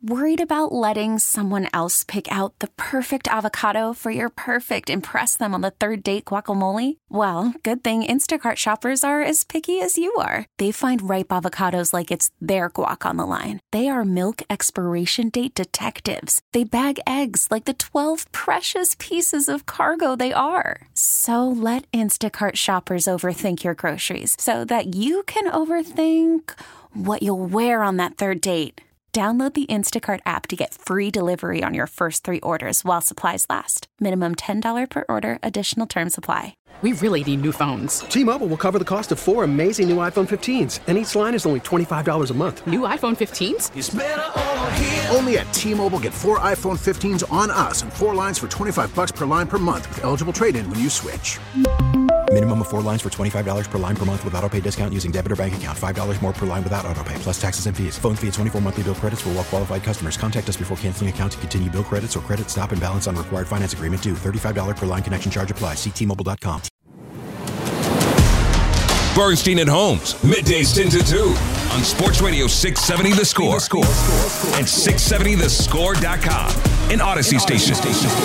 Worried about letting someone else pick out the perfect avocado for your perfect impress them on the third date guacamole? Well, good thing Instacart shoppers are as picky as you are. They find ripe avocados like it's their guac on the line. They are milk expiration date detectives. They bag eggs like the 12 precious pieces of cargo they are. So let Instacart shoppers overthink your groceries so that you can overthink what you'll wear on that third date. Download the Instacart app to get free delivery on your first 3 orders while supplies last. Minimum $10 per order. Additional terms apply. We really need new phones. T-Mobile will cover the cost of 4 amazing new iPhone 15s, and each line is only $25 a month. New iPhone 15s? It's better over here. Only at T-Mobile, get 4 iPhone 15s on us and 4 lines for $25 per line per month with eligible trade-in when you switch. Minimum of 4 lines for $25 per line per month with autopay discount using debit or bank account. $5 more per line without autopay, plus taxes and fees. Phone fee at 24 monthly bill credits for well-qualified customers. Contact us before canceling account to continue bill credits or credit stop and balance on required finance agreement due. $35 per line connection charge applies. See T-Mobile.com. Bernstein and Holmes, middays 10 to 2 on Sports Radio 670 The Score. And 670thescore.com. An Odyssey station.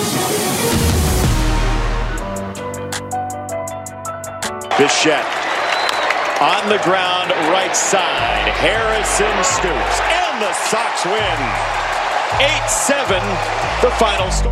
Bichette on the ground, right side. Harrison stoops, and the Sox win. 8-7, the final score.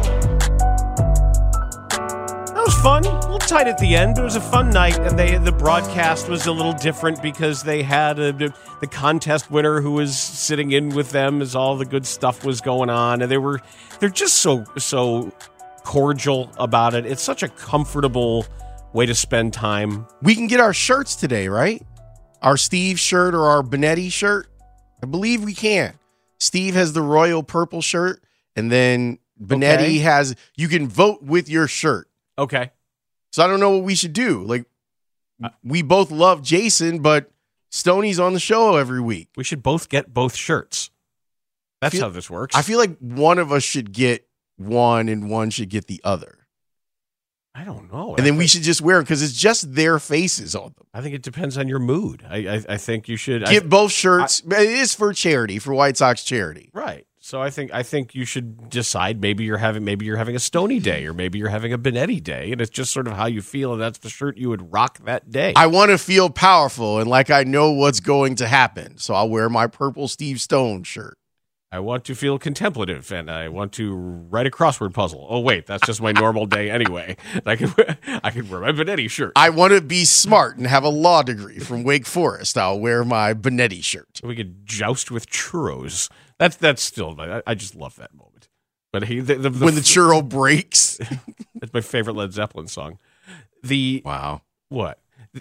That was fun. A little tight at the end, but it was a fun night, and the broadcast was a little different because they had the contest winner who was sitting in with them as all the good stuff was going on, and they're just so cordial about it. It's such a comfortable way to spend time. We can get our shirts today, right? Our Steve shirt or our Benetti shirt. I believe we can. Steve has the royal purple shirt, and then Benetti has, you can vote with your shirt. Okay. So I don't know what we should do. Like, we both love Jason, but Stoney's on the show every week. We should both get both shirts. That's how this works. I feel like one of us should get one and one should get the other. I don't know. And then we should just wear them because it's just their faces on them. I think it depends on your mood. I think you should get both shirts. It is for charity, for White Sox charity, right? So I think you should decide. Maybe you're having a Stoney day, or maybe you're having a Benetti day, and it's just sort of how you feel, and that's the shirt you would rock that day. I want to feel powerful and like I know what's going to happen, so I'll wear my purple Steve Stone shirt. I want to feel contemplative, and I want to write a crossword puzzle. Oh, wait, that's just my normal day anyway. I can wear my Benetti shirt. I want to be smart and have a law degree from Wake Forest. I'll wear my Benetti shirt. We could joust with churros. That's still, I just love that moment. But when the churro breaks. That's my favorite Led Zeppelin song. Wow. What?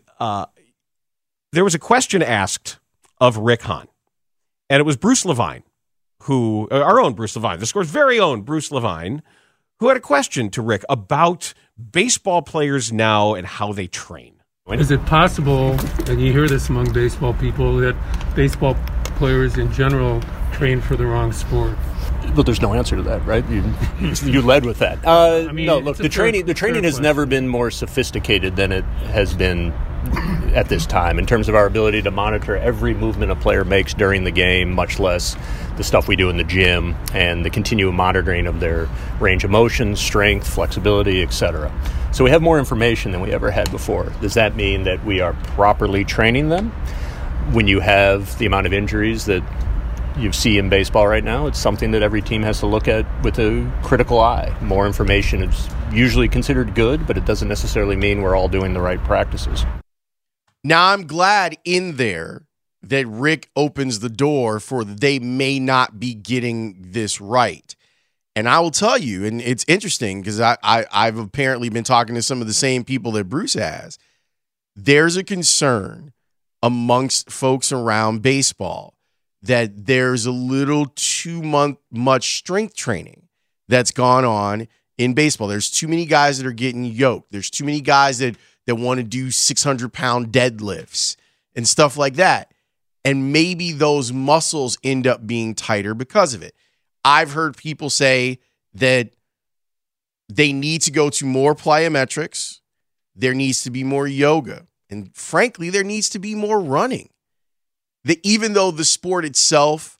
There was a question asked of Rick Hahn, and it was Bruce Levine. Our own Bruce Levine, the Score's very own Bruce Levine, who had a question to Rick about baseball players now and how they train. Is it possible, and you hear this among baseball people, that baseball players in general train for the wrong sport? Well, there's no answer to that, right? You led with that. No, look, the training has never been more sophisticated than it has been at this time in terms of our ability to monitor every movement a player makes during the game, much less the stuff we do in the gym and the continual monitoring of their range of motion, strength, flexibility, etc. So we have more information than we ever had before. Does that mean that we are properly training them? When you have the amount of injuries that you see in baseball right now, it's something that every team has to look at with a critical eye. More information is usually considered good, but it doesn't necessarily mean we're all doing the right practices. Now, I'm glad in there that Rick opens the door for they may not be getting this right. And I will tell you, and it's interesting because I've apparently been talking to some of the same people that Bruce has. There's a concern amongst folks around baseball that there's a little too much strength training that's gone on in baseball. There's too many guys that are getting yoked. There's too many guys that want to do 600-pound deadlifts and stuff like that. And maybe those muscles end up being tighter because of it. I've heard people say that they need to go to more plyometrics. There needs to be more yoga. And frankly, there needs to be more running. That even though the sport itself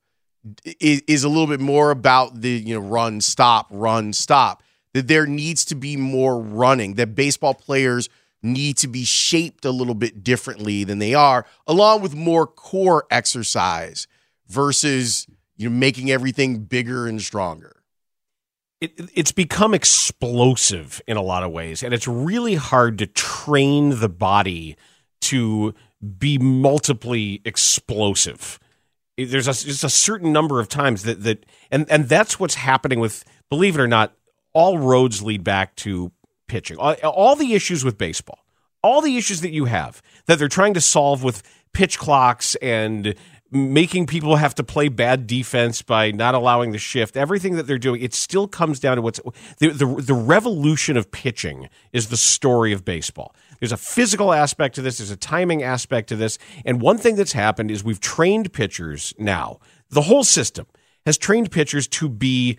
is a little bit more about the run, stop. That there needs to be more running, that baseball players need to be shaped a little bit differently than they are, along with more core exercise versus making everything bigger and stronger. It's become explosive in a lot of ways, and it's really hard to train the body to be multiply explosive. There's just a certain number of times that that's what's happening with, believe it or not, all roads lead back to pitching. All the issues with baseball, all the issues that you have that they're trying to solve with pitch clocks and making people have to play bad defense by not allowing the shift, everything that they're doing, it still comes down to what's the revolution of pitching is the story of baseball. There's a physical aspect to this. There's a timing aspect to this. And one thing that's happened is we've trained pitchers now. The whole system has trained pitchers to be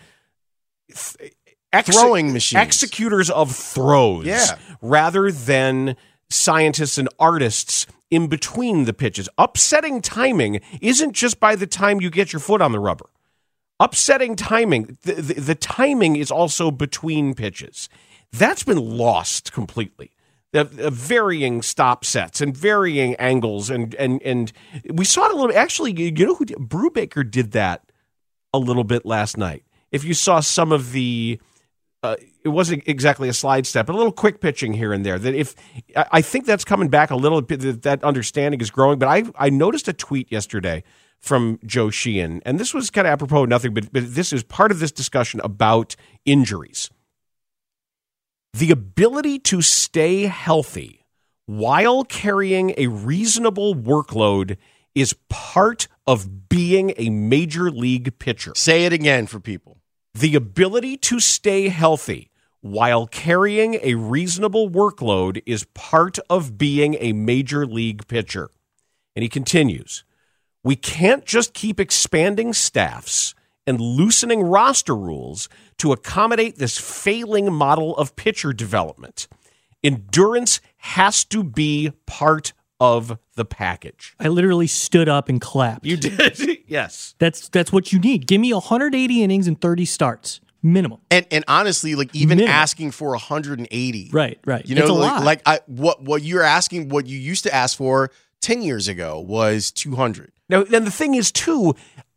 throwing machines, executors of throws, rather than scientists and artists in between the pitches. Upsetting timing isn't just by the time you get your foot on the rubber. Upsetting timing, the timing is also between pitches. That's been lost completely. The varying stop sets and varying angles, and we saw it a little bit. Actually, Brubaker did that a little bit last night. If you saw some of the it wasn't exactly a slide step, but a little quick pitching here and there. I think that's coming back a little bit. That understanding is growing. But I noticed a tweet yesterday from Joe Sheehan, and this was kind of apropos of nothing, but this is part of this discussion about injuries. The ability to stay healthy while carrying a reasonable workload is part of being a major league pitcher. Say it again for people. The ability to stay healthy while carrying a reasonable workload is part of being a major league pitcher. And he continues, we can't just keep expanding staffs and loosening roster rules to accommodate this failing model of pitcher development. Endurance has to be part of the package. I literally stood up and clapped. You did? Yes. That's what you need. Give me 180 innings and 30 starts. Minimum. And honestly, like even asking for 180. Right. You know, it's a lot. What you're asking, what you used to ask for 10 years ago was 200. Now, and the thing is too,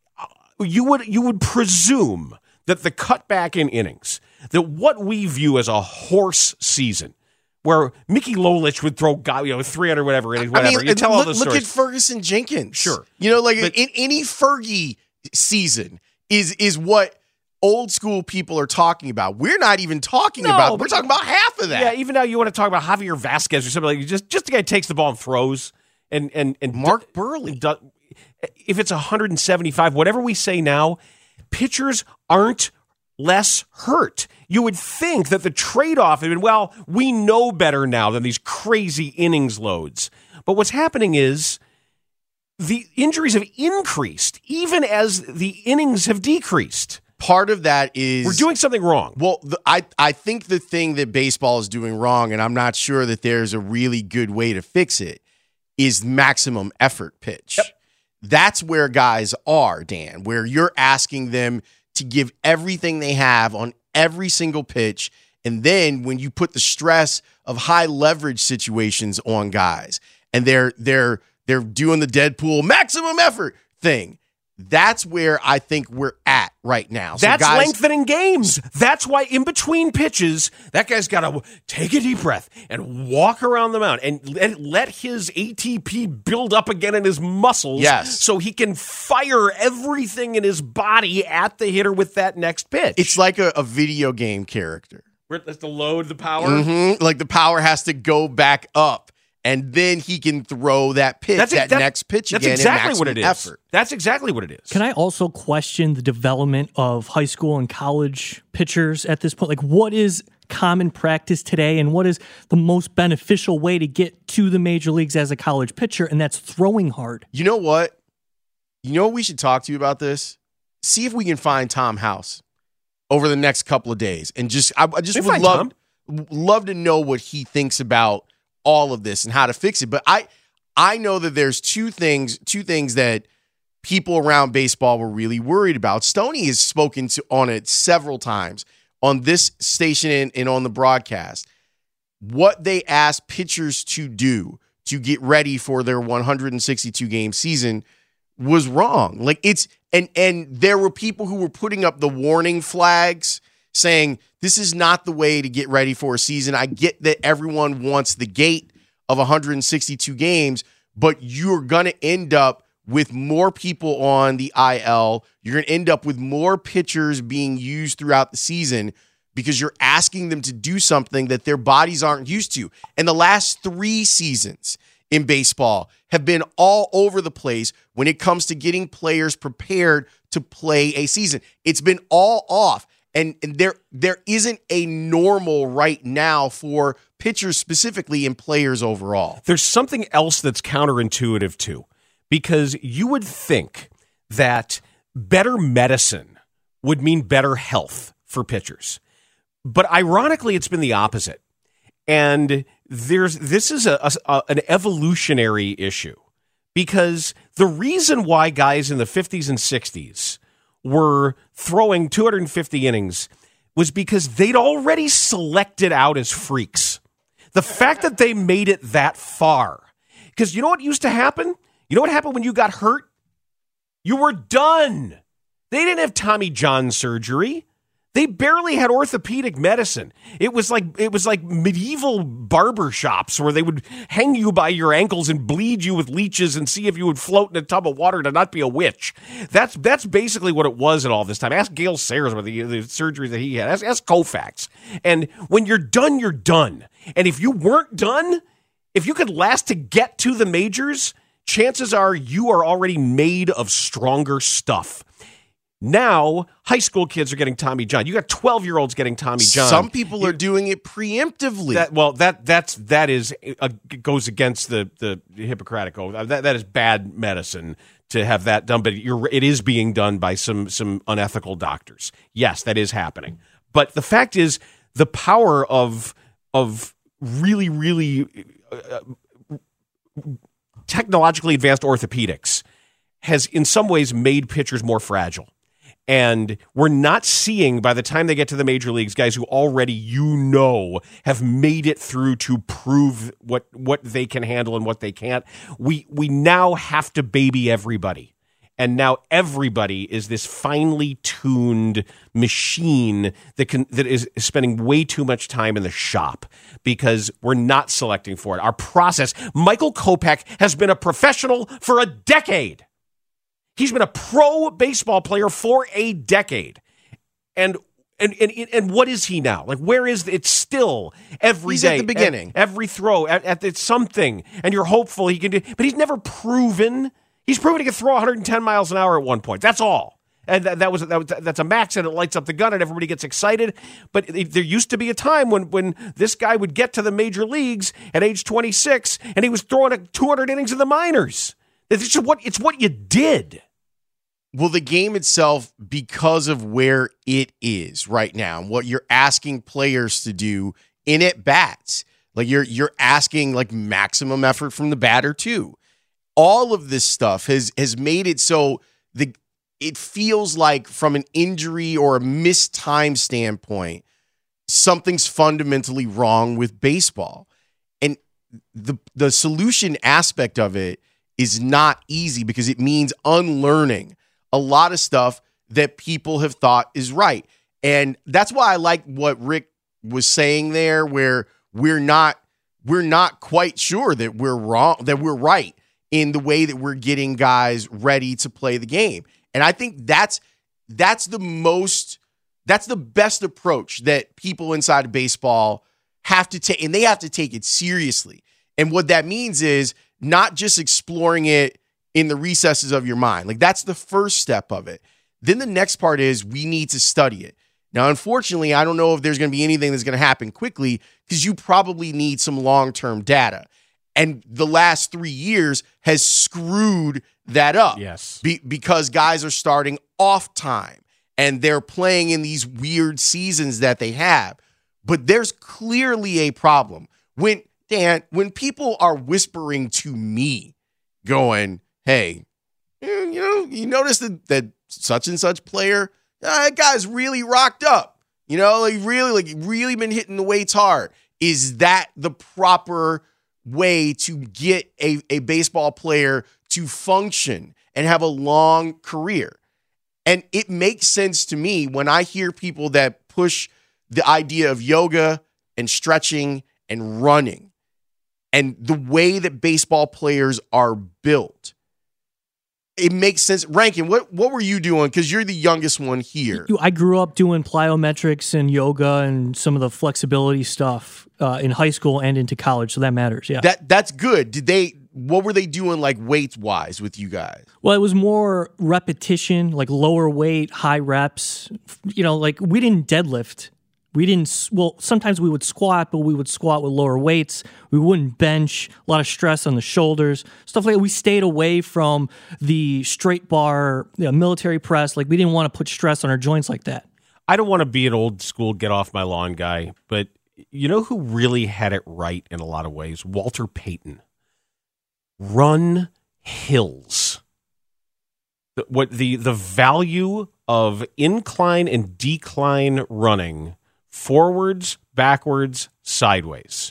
you would presume that the cutback in innings, that what we view as a horse season, where Mickey Lolich would throw 300 whatever innings, whatever. You tell all those stories. Look at Ferguson Jenkins. Sure. In any Fergie season is what old school people are talking about. We're not even talking about. We're talking about half of that. Yeah, even now you want to talk about Javier Vasquez or something like just a guy takes the ball and throws and Mark Burley. If it's 175, whatever we say now, pitchers aren't less hurt. You would think that the trade-off had been, well, we know better now than these crazy innings loads. But what's happening is the injuries have increased even as the innings have decreased. Part of that is we're doing something wrong. Well, I think the thing that baseball is doing wrong, and I'm not sure that there's a really good way to fix it, is maximum effort pitch. Yep. That's where guys are, Dan, where you're asking them to give everything they have on every single pitch. And then when you put the stress of high leverage situations on guys and they're doing the Deadpool maximum effort thing, that's where I think we're at right now. So that's lengthening games. That's why in between pitches, that guy's got to take a deep breath and walk around the mound and let his ATP build up again in his muscles so he can fire everything in his body at the hitter with that next pitch. It's like a video game character. That's to load the power? Mm-hmm. Like the power has to go back up. And then he can throw that pitch, next pitch again. That's exactly what it is. Effort. That's exactly what it is. Can I also question the development of high school and college pitchers at this point? Like, what is common practice today, and what is the most beneficial way to get to the major leagues as a college pitcher? And that's throwing hard. You know what? We should talk to you about this. See if we can find Tom House over the next couple of days, and I would love to know what he thinks about all of this and how to fix it. But I know that there's two things that people around baseball were really worried about. Stoney has spoken on it several times on this station and on the broadcast. What they asked pitchers to do to get ready for their 162-game season was wrong. Like and there were people who were putting up the warning flags saying, this is not the way to get ready for a season. I get that everyone wants the gate of 162 games, but you're going to end up with more people on the IL. You're going to end up with more pitchers being used throughout the season because you're asking them to do something that their bodies aren't used to. And the last 3 seasons in baseball have been all over the place when it comes to getting players prepared to play a season. It's been all off. And there isn't a normal right now for pitchers specifically and players overall. There's something else that's counterintuitive too, because you would think that better medicine would mean better health for pitchers. But ironically, it's been the opposite. And this is an evolutionary issue, because the reason why guys in the 50s and 60s were throwing 250 innings was because they'd already selected out as freaks. The fact that they made it that far. Because you know what used to happen? You know what happened when you got hurt? You were done. They didn't have Tommy John surgery. They barely had orthopedic medicine. It was like medieval barber shops where they would hang you by your ankles and bleed you with leeches and see if you would float in a tub of water to not be a witch. That's basically what it was at all this time. Ask Gale Sayers about the surgery that he had. Ask Koufax. And when you're done, you're done. And if you weren't done, if you could last to get to the majors, chances are you are already made of stronger stuff. Now, high school kids are getting Tommy John. You got 12-year-olds getting Tommy John. Some people are doing it preemptively. That goes against the Hippocratic oath. That is bad medicine to have that done. But it is being done by some unethical doctors. Yes, that is happening. But the fact is, the power of really, really technologically advanced orthopedics has, in some ways, made pitchers more fragile. And we're not seeing, by the time they get to the major leagues, guys who already, have made it through to prove what they can handle and what they can't. We now have to baby everybody. And now everybody is this finely tuned machine that is spending way too much time in the shop because we're not selecting for it. Our process, Michael Kopech has been a professional for a decade. He's been a pro baseball player for a decade. And what is he now? Like, where is it still every He's day? At the beginning. Every throw at something. And you're hopeful he can do, but he's never proven. He's proven he can throw 110 miles an hour at one point. That's all. And that's a max, and it lights up the gun and everybody gets excited. But there used to be a time when this guy would get to the major leagues at age 26 and he was throwing 200 innings in the minors. It's what you did. Well, the game itself, because of where it is right now, and what you're asking players to do in at-bats, like you're asking like maximum effort from the batter too. All of this stuff has made it so it feels like, from an injury or a missed time standpoint, something's fundamentally wrong with baseball. And the solution aspect of it is not easy, because it means unlearning a lot of stuff that people have thought is right. And that's why I like what Rick was saying there, where we're not quite sure that we're wrong, that we're right in the way that we're getting guys ready to play the game. And I think that's the best approach that people inside of baseball have to take, and they have to take it seriously. And what that means is not just exploring it in the recesses of your mind. Like, that's the first step of it. Then the next part is we need to study it. Now, unfortunately, I don't know if there's going to be anything that's going to happen quickly, because you probably need some long-term data. And the last 3 years has screwed that up. Yes. Because guys are starting off time and they're playing in these weird seasons that they have. But there's clearly a problem. When people are whispering to me going, hey, You notice that such and such player, that guy's really rocked up. Really been hitting the weights hard. Is that the proper way to get a baseball player to function and have a long career? And it makes sense to me when I hear people that push the idea of yoga and stretching and running and the way that baseball players are built. It makes sense. Rankin, what were you doing? Because you're the youngest one here. I grew up doing plyometrics and yoga and some of the flexibility stuff in high school and into college, so that matters. Yeah, that's good. What were they doing like weights wise with you guys? Well, it was more repetition, like lower weight, high reps. Like we didn't deadlift. Sometimes we would squat, but we would squat with lower weights. We wouldn't bench, a lot of stress on the shoulders, stuff like that. We stayed away from the straight bar, military press. Like we didn't want to put stress on our joints like that. I don't want to be an old school get off my lawn guy, but you know who really had it right in a lot of ways? Walter Payton. Run hills. The value of incline and decline running, forwards, backwards, sideways.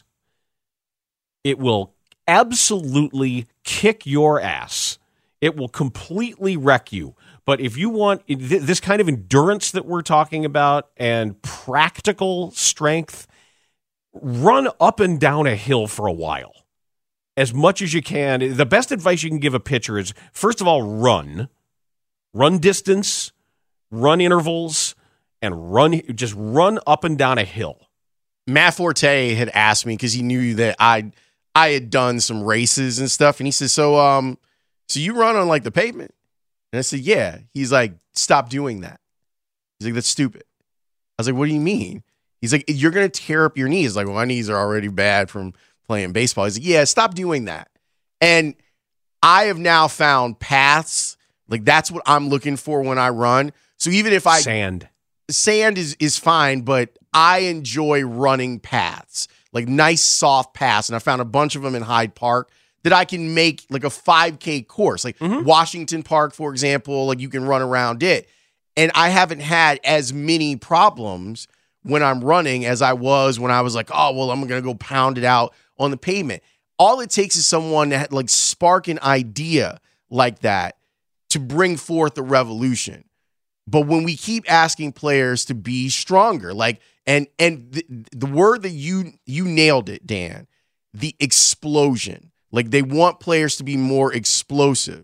It will absolutely kick your ass. It will completely wreck you. But if you want this kind of endurance that we're talking about and practical strength, run up and down a hill for a while. As much as you can. The best advice you can give a pitcher is, first of all, run distance, run intervals, and just run up and down a hill. Matt Forte had asked me because he knew that I had done some races and stuff, and he said, so you run on like the pavement? And I said, yeah. He's like, stop doing that. He's like, that's stupid. I was like, what do you mean? He's like, you're going to tear up your knees. Like, well, my knees are already bad from playing baseball. He's like, yeah, stop doing that. And I have now found paths. Like, that's what I'm looking for when I run. So even if Sand is fine, but I enjoy running paths, like nice soft paths. And I found a bunch of them in Hyde Park that I can make like a 5K course, like Washington Park, for example, like you can run around it. And I haven't had as many problems when I'm running as I was when I was like, oh, well, I'm going to go pound it out on the pavement. All it takes is someone to like spark an idea like that to bring forth a revolution. But when we keep asking players to be stronger, like, and the word that you nailed it, Dan, the explosion. Like, they want players to be more explosive.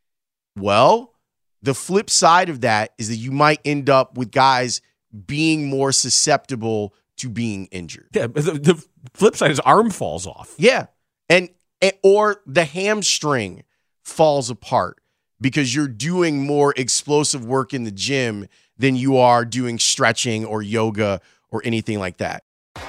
Well, the flip side of that is that you might end up with guys being more susceptible to being injured. Yeah, the flip side is arm falls off. Yeah, and or the hamstring falls apart because you're doing more explosive work in the gym than you are doing stretching or yoga or anything like that.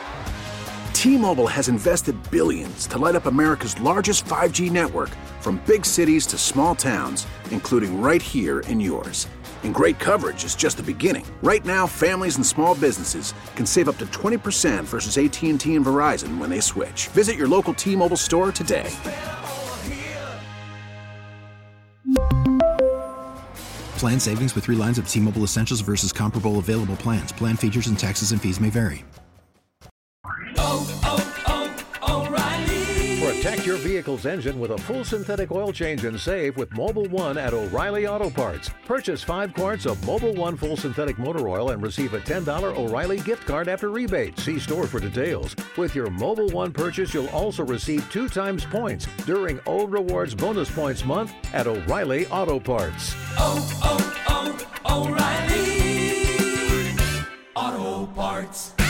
T-Mobile has invested billions to light up America's largest 5G network, from big cities to small towns, including right here in yours. And great coverage is just the beginning. Right now, families and small businesses can save up to 20% versus AT&T and Verizon when they switch. Visit your local T-Mobile store today. Plan savings with 3 lines of T-Mobile Essentials versus comparable available plans. Plan features and taxes and fees may vary. Protect your vehicle's engine with a full synthetic oil change and save with Mobil 1 at O'Reilly Auto Parts. Purchase 5 quarts of Mobil 1 full synthetic motor oil and receive a $10 O'Reilly gift card after rebate. See store for details. With your Mobil 1 purchase, you'll also receive 2 times points during O Rewards Bonus Points Month at O'Reilly Auto Parts. O'Reilly Auto Parts.